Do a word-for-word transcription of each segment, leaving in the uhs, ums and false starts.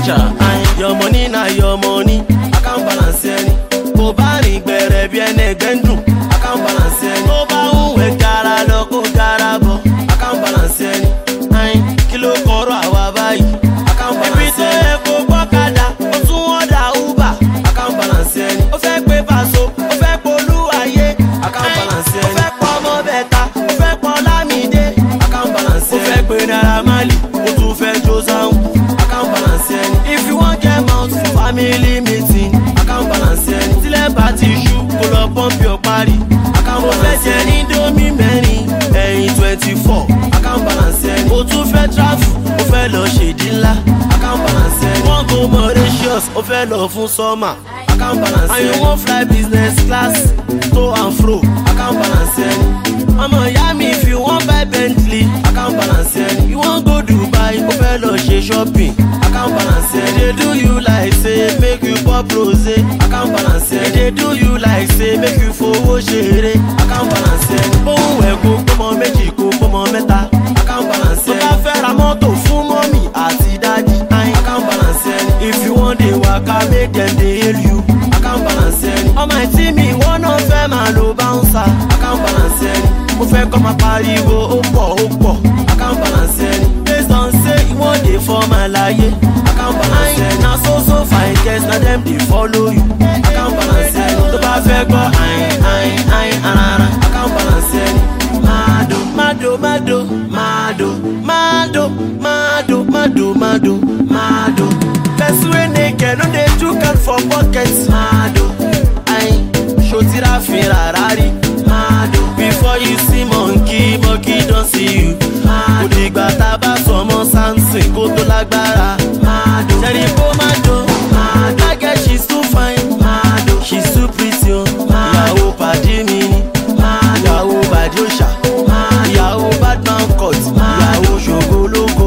teacher. Aye. Your money na your money, I can't balance any. Go bari gbere bi ene gbendun, I can't balance any. Go ba unwe gara lo ko gara bo, I can't balance any. Aye. Kilo koro awa bayi, I can't balance any. Every day go gbokada, o tun order Uber, I can't balance any. O fe pe paso, o fe polu aye, I can't balance any. O fe po mo beta, o fe po Lamide, I can't balance any. O fe pe Naira Marley, o tun fe Josan, I can't balance any. If you want get mouth, family meeting, I can't balance any. Till a party shoe, pull up pump your party, I can't balance any. Indomie many, eh twenty-four, I can't balance any. O tun fe travel, o fe lo shedila, I can't balance any. One go Mauritius, o fe lo fun summer, I can't balance any. And you want fly business class, to and fro, I can't balance any. I'm Miami if you want buy Bentley, I can't balance any. You want go Dubai, o fe lo she shopping, I can't balance any. They do you like say make you pop rose, I can't balance any. They do you like say make you fowo shere, I can't balance any. Oh we go come méjì ko come mẹ́ta, I can't balance any. So ka fẹ́ ra mọ́tò fún mommy àti daddy, I can't balance any. If you want dey waka make them dey hail you, I can't balance any. On my team me one of them a low bouncer, I can't balance any. Mo fẹ́ kọ́ máa pariwo ó pọ̀ ó pọ̀, I can't balance any. Based on say you want dey for my láyé, I can't balance any. Na so so fine girls na dem dey follow you, I can't balance any. Tó bá fẹ́ gbọ́ ayin ayin ayin arara, I can't balance any. Mado mado mado mado mado mado mado mado mado. Person wey naked no dey chook hand for pocket. Mado ayin ṣotira fi rarari. Mado before you see monkey, monkey don see you. Kò dìgbà tá a bá sọmọ Samson kó tó lágbára. Mado ṣẹ́ni kó mado. That girl she's too fine. Mado she's too pretty o. Ìyàwó pàdé mi ni. Ìyàwó bàdé òṣà. Ìyàwó Batman cut. Ìyàwó ṣògológo.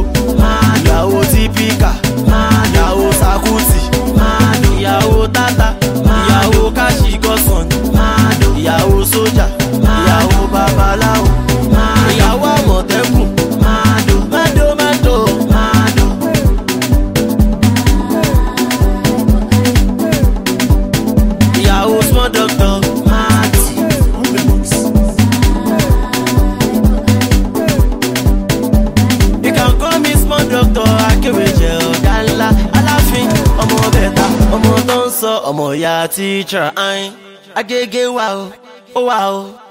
Ìyàwó típíkà. Ìyàwó sakuti. Ìyàwó tata. Ìyàwó kashigọ́sàn. Ìyàwó sójà. Ìyàwó babaláwo. Ìyàwó àmọ̀tẹ́kùn. Mado mado mado mado. Ìyàwó small doctor. Mado. You can call me small doctor. Akéwèjẹ ọ̀gá ńlá. Aláàfin ọmọ bẹ̀ta ọmọ tó ń sọ ọmọ ìyá teacher. Agége wa o, ó wà o.